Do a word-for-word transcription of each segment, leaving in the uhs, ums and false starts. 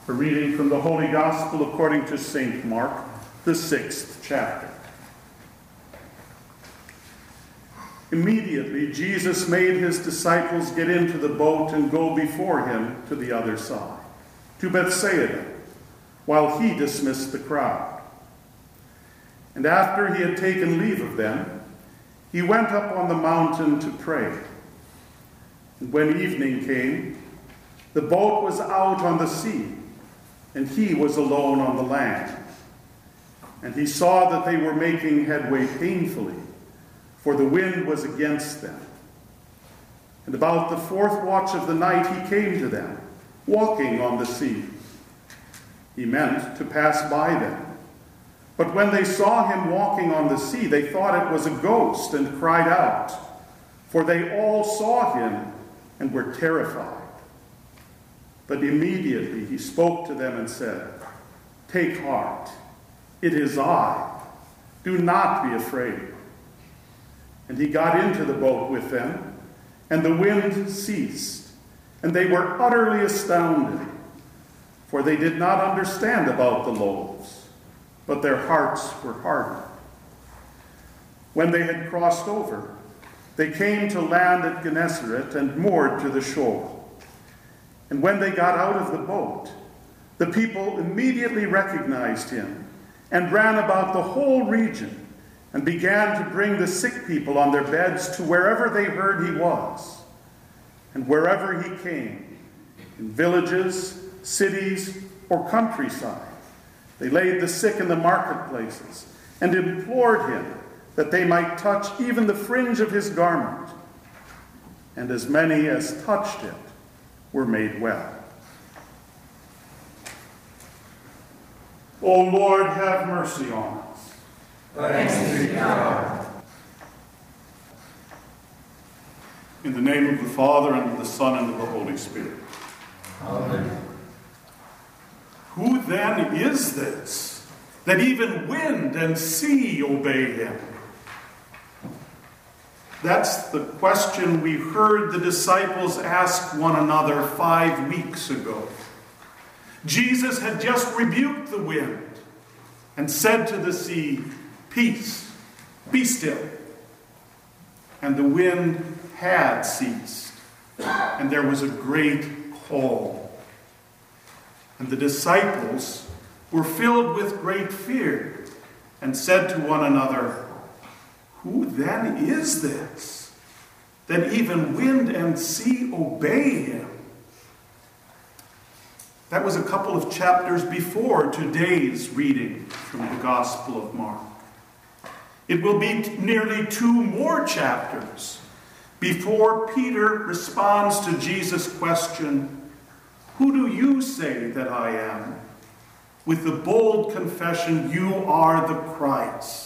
A reading from the Holy Gospel according to Saint Mark, the sixth chapter. Immediately, Jesus made his disciples get into the boat and go before him to the other side, to Bethsaida, while he dismissed the crowd. And after he had taken leave of them, he went up on the mountain to pray. And when evening came, the boat was out on the sea, and he was alone on the land. And he saw that they were making headway painfully, for the wind was against them. And about the fourth watch of the night he came to them, walking on the sea. He meant to pass by them. But when they saw him walking on the sea, they thought it was a ghost and cried out, for they all saw him and were terrified. But immediately he spoke to them and said, "Take heart, it is I. Do not be afraid." And he got into the boat with them, and the wind ceased, and they were utterly astounded, for they did not understand about the loaves, but their hearts were hardened. When they had crossed over, they came to land at Gennesaret and moored to the shore. And when they got out of the boat, the people immediately recognized him and ran about the whole region and began to bring the sick people on their beds to wherever they heard he was. And wherever he came, in villages, cities, or countryside, they laid the sick in the marketplaces and implored him that they might touch even the fringe of his garment. And as many as touched it were made well. O Lord, have mercy on us. Thanks be to God. In the name of the Father, and of the Son, and of the Holy Spirit. Amen. Who then is this, that even wind and sea obey him? That's the question we heard the disciples ask one another five weeks ago. Jesus had just rebuked the wind and said to the sea, "Peace, be still." And the wind had ceased, and there was a great calm. And the disciples were filled with great fear and said to one another, "Who then is this, that even wind and sea obey him?" That was a couple of chapters before today's reading from the Gospel of Mark. It will be t- nearly two more chapters before Peter responds to Jesus' question, "Who do you say that I am?" with the bold confession, "You are the Christ."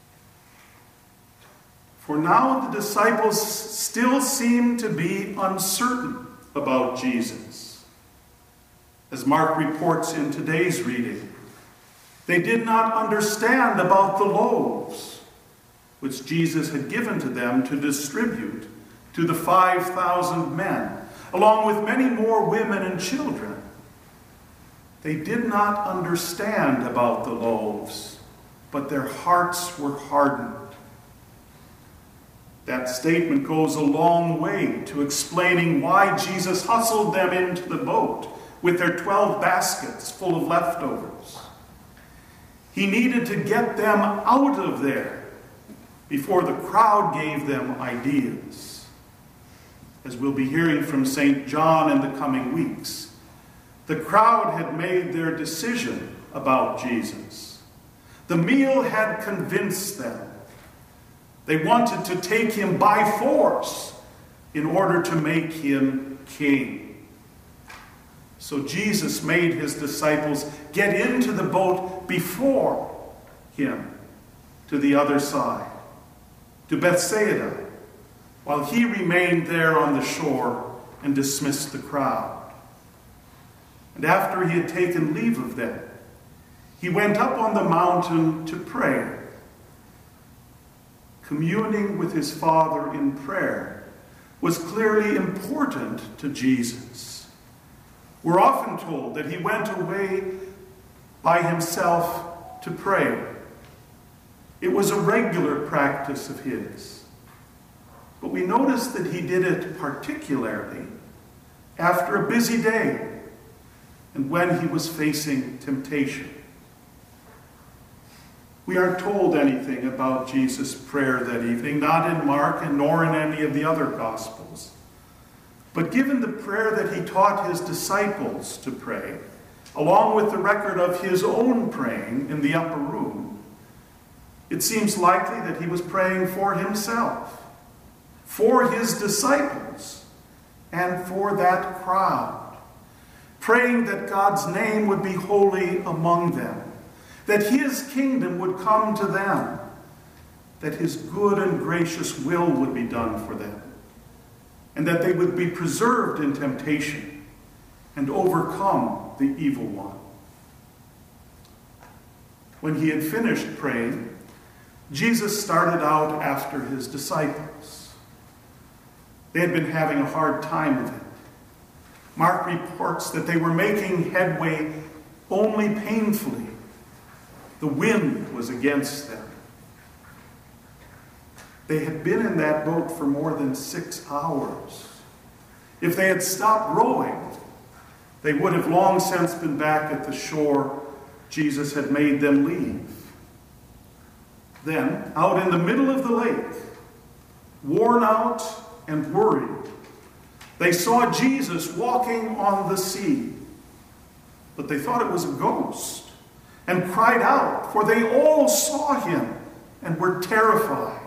For now the disciples still seem to be uncertain about Jesus. As Mark reports in today's reading, they did not understand about the loaves, which Jesus had given to them to distribute to the five thousand men, along with many more women and children. They did not understand about the loaves, but their hearts were hardened. That statement goes a long way to explaining why Jesus hustled them into the boat with their twelve baskets full of leftovers. He needed to get them out of there before the crowd gave them ideas. As we'll be hearing from Saint John in the coming weeks, the crowd had made their decision about Jesus. The meal had convinced them. They wanted to take him by force in order to make him king. So Jesus made his disciples get into the boat before him to the other side, to Bethsaida, while he remained there on the shore and dismissed the crowd. And after he had taken leave of them, he went up on the mountain to pray. Communing with his Father in prayer was clearly important to Jesus. We're often told that he went away by himself to pray. It was a regular practice of his. But we notice that he did it particularly after a busy day and when he was facing temptation. We aren't told anything about Jesus' prayer that evening, not in Mark and nor in any of the other Gospels. But given the prayer that he taught his disciples to pray, along with the record of his own praying in the upper room, it seems likely that he was praying for himself, for his disciples, and for that crowd, praying that God's name would be holy among them, that his kingdom would come to them, that his good and gracious will would be done for them, and that they would be preserved in temptation and overcome the evil one. When he had finished praying, Jesus started out after his disciples. They had been having a hard time of it. Mark reports that they were making headway only painfully. The wind was against them. They had been in that boat for more than six hours. If they had stopped rowing, they would have long since been back at the shore Jesus had made them leave. Then, out in the middle of the lake, worn out and worried, they saw Jesus walking on the sea. But they thought it was a ghost and cried out, for they all saw him and were terrified.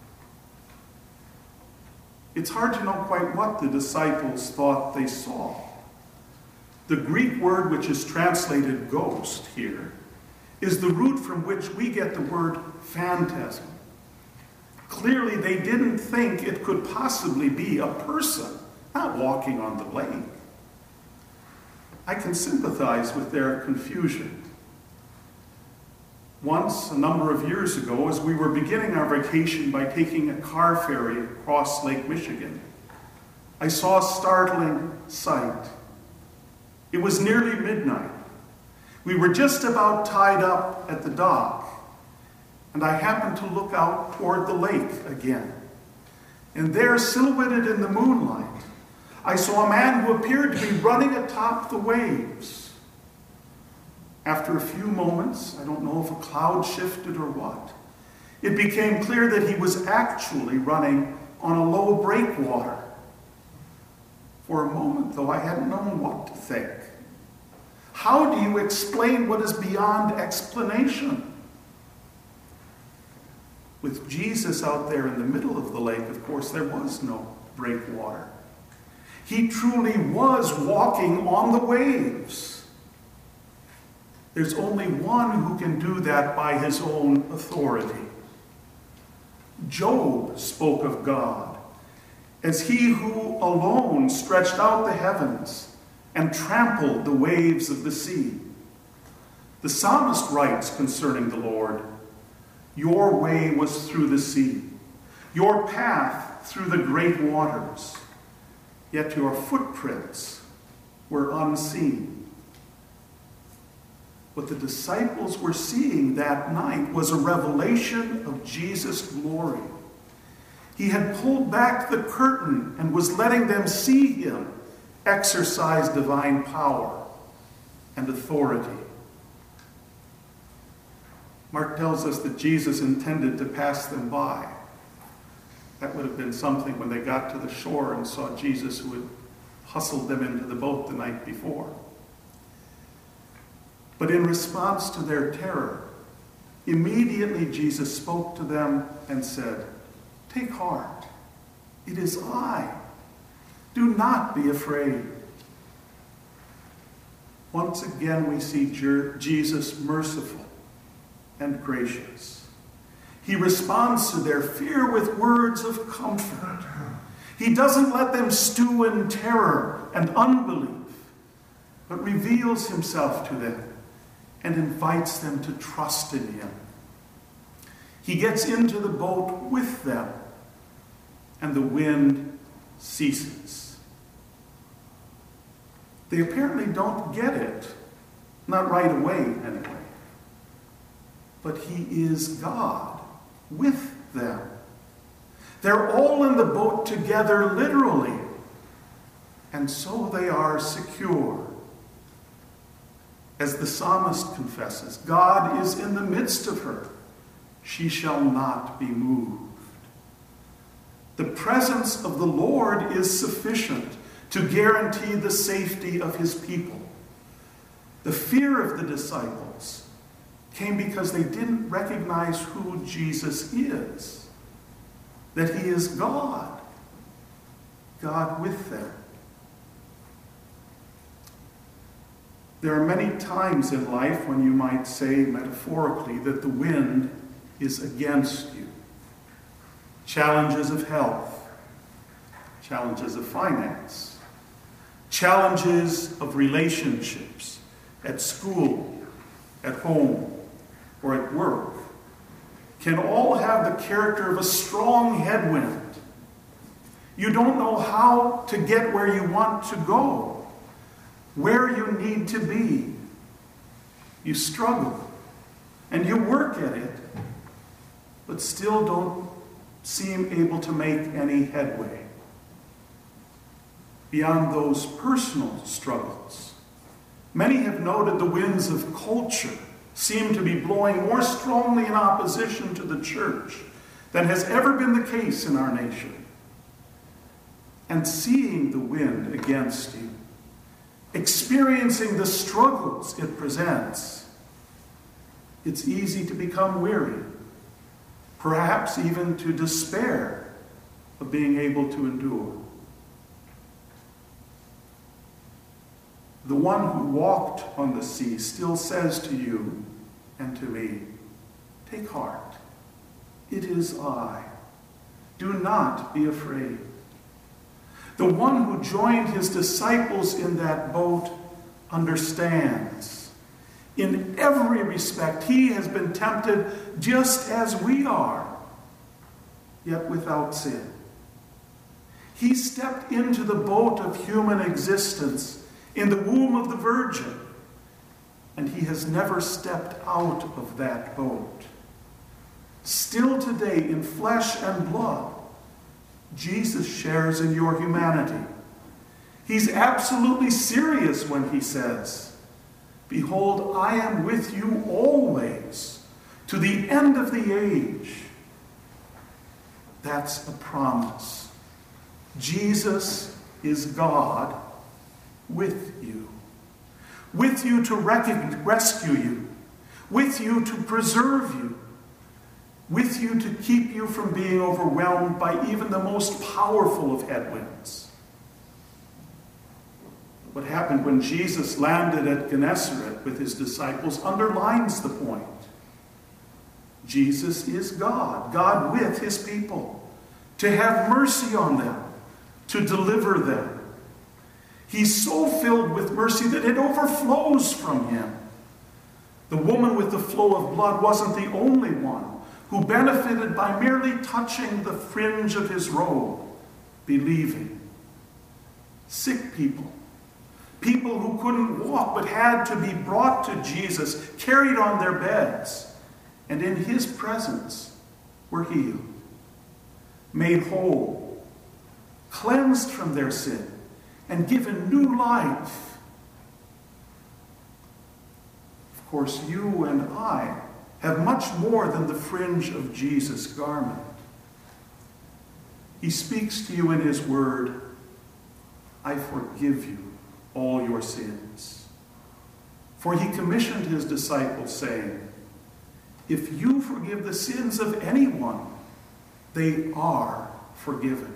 It's hard to know quite what the disciples thought they saw. The Greek word which is translated ghost here is the root from which we get the word phantasm. Clearly, they didn't think it could possibly be a person not walking on the lake. I can sympathize with their confusion. Once, a number of years ago, as we were beginning our vacation by taking a car ferry across Lake Michigan, I saw a startling sight. It was nearly midnight. We were just about tied up at the dock, and I happened to look out toward the lake again. And there, silhouetted in the moonlight, I saw a man who appeared to be running atop the waves. After a few moments, I don't know if a cloud shifted or what, it became clear that he was actually running on a low breakwater. For a moment, though, I hadn't known what to think. How do you explain what is beyond explanation? With Jesus out there in the middle of the lake, of course, there was no breakwater. He truly was walking on the waves. There's only one who can do that by his own authority. Job spoke of God as he who alone stretched out the heavens and trampled the waves of the sea. The psalmist writes concerning the Lord, "Your way was through the sea, your path through the great waters, yet your footprints were unseen." What the disciples were seeing that night was a revelation of Jesus' glory. He had pulled back the curtain and was letting them see him exercise divine power and authority. Mark tells us that Jesus intended to pass them by. That would have been something when they got to the shore and saw Jesus, who had hustled them into the boat the night before. But in response to their terror, immediately Jesus spoke to them and said, "Take heart, it is I. Do not be afraid." Once again, we see Jesus merciful and gracious. He responds to their fear with words of comfort. He doesn't let them stew in terror and unbelief, but reveals himself to them and invites them to trust in him. He gets into the boat with them, and the wind ceases. They apparently don't get it. Not right away, anyway. But he is God with them. They're all in the boat together, literally. And so they are secure. As the psalmist confesses, God is in the midst of her. She shall not be moved. The presence of the Lord is sufficient to guarantee the safety of his people. The fear of the disciples came because they didn't recognize who Jesus is, that he is God, God with them. There are many times in life when you might say, metaphorically, that the wind is against you. Challenges of health, challenges of finance, challenges of relationships at school, at home, or at work can all have the character of a strong headwind. You don't know how to get where you want to go, where you need to be. You struggle and you work at it, but still don't seem able to make any headway. Beyond those personal struggles, many have noted the winds of culture seem to be blowing more strongly in opposition to the church than has ever been the case in our nation. And seeing the wind against you, experiencing the struggles it presents, it's easy to become weary, perhaps even to despair of being able to endure. The one who walked on the sea still says to you and to me, take heart, it is I. Do not be afraid. The one who joined his disciples in that boat understands. In every respect, he has been tempted just as we are, yet without sin. He stepped into the boat of human existence in the womb of the Virgin, and he has never stepped out of that boat. Still today, in flesh and blood, Jesus shares in your humanity. He's absolutely serious when he says, behold, I am with you always, to the end of the age. That's a promise. Jesus is God with you. With you to rec- rescue you. With you to preserve you. With you to keep you from being overwhelmed by even the most powerful of headwinds. What happened when Jesus landed at Gennesaret with his disciples underlines the point. Jesus is God, God with his people, to have mercy on them, to deliver them. He's so filled with mercy that it overflows from him. The woman with the flow of blood wasn't the only one who benefited by merely touching the fringe of his robe, believing. Sick people, people who couldn't walk but had to be brought to Jesus, carried on their beds, and in his presence were healed, made whole, cleansed from their sin, and given new life. Of course, you and I have much more than the fringe of Jesus' garment. He speaks to you in his word, I forgive you all your sins. For he commissioned his disciples, saying, if you forgive the sins of anyone, they are forgiven.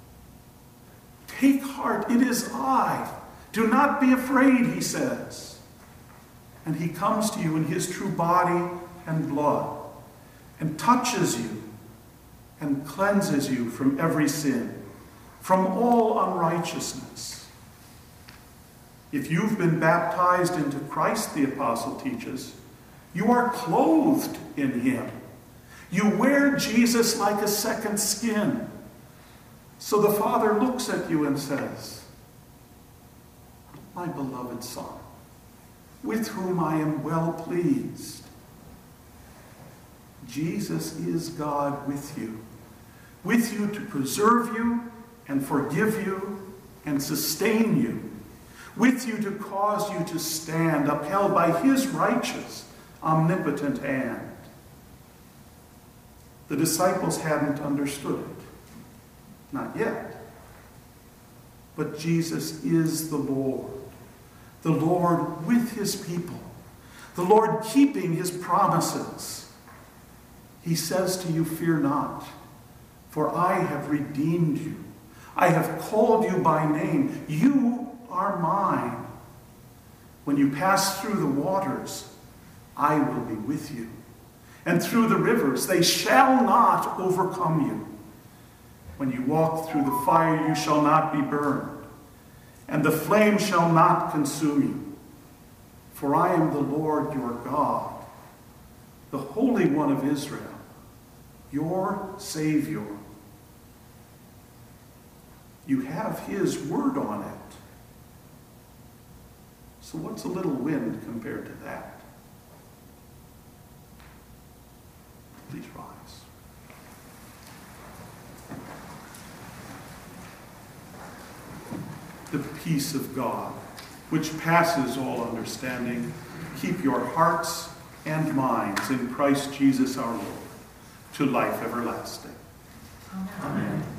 Take heart, it is I. Do not be afraid, he says. And he comes to you in his true body and blood, and touches you, and cleanses you from every sin, from all unrighteousness. If you've been baptized into Christ, the apostle teaches, you are clothed in him. You wear Jesus like a second skin. So the Father looks at you and says, my beloved Son, with whom I am well pleased. Jesus is God with you, with you to preserve you and forgive you and sustain you, with you to cause you to stand upheld by his righteous, omnipotent hand. The disciples hadn't understood it. Not yet. But Jesus is the Lord. The Lord with his people. The Lord keeping his promises. He says to you, fear not, for I have redeemed you. I have called you by name. You are mine. When you pass through the waters, I will be with you. And through the rivers, they shall not overcome you. When you walk through the fire, you shall not be burned, and the flame shall not consume you. For I am the Lord your God, the Holy One of Israel, your Savior. You have his word on it. So what's a little wind compared to that? Please rise. The peace of God, which passes all understanding, keep your hearts and minds in Christ Jesus our Lord, to life everlasting. Amen.